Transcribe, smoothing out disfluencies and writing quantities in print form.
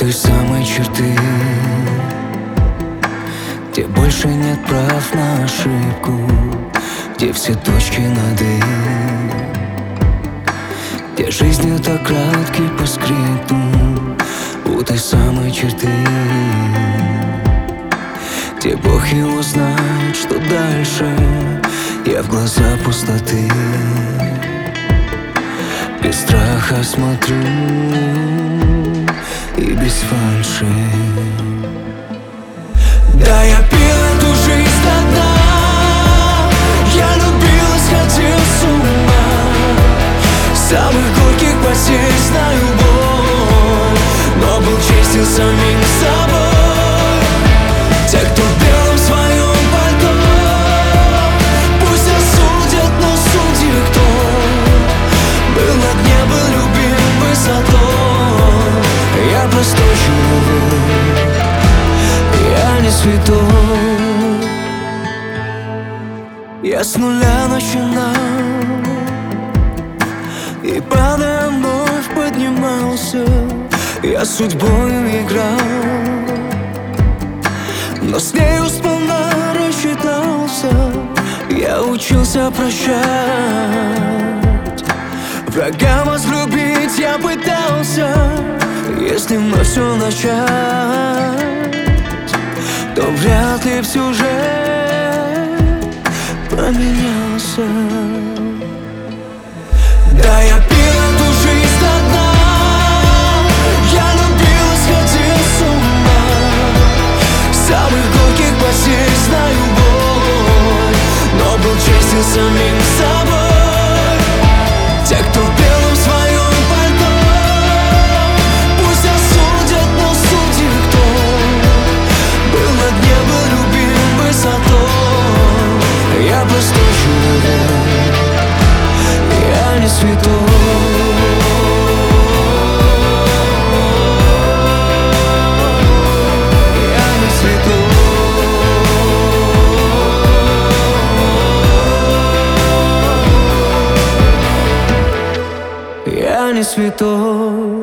той самой черты, где больше нет прав на ошибку, где все точки над «и», где жизнь это краткий по скрипту. У той самой черты, где Бог его знает, что дальше. Я в глаза пустоты без страха смотрю и без фальши. Да, я пил эту жизнь до дна, я любил и сходил с ума. Самых горьких потерь знаю боль, но был честен самим собой. Те, кто в белом своем пальто, пусть осудят, но судьи кто? Был на дне, был любим высотой. Я простой человек, я не святой. Я с нуля начинал и, падая, вновь поднимался. Я судьбою играл, но с нею сполна рассчитался. Я учился прощать, врага возлюбить я пытался. Если вновь все начать, то вряд ли всю жизнь поменялся. Да, я пил эту жизнь до дна, я любил и сходил с ума. Самых горьких потерь знаю боль, но был честен самим собой. Те, кто в белом своем пальто, пусть осудят, но судьи кто? Был на дне, был любим высотой. Я простой человек, я не святой. Я не святой.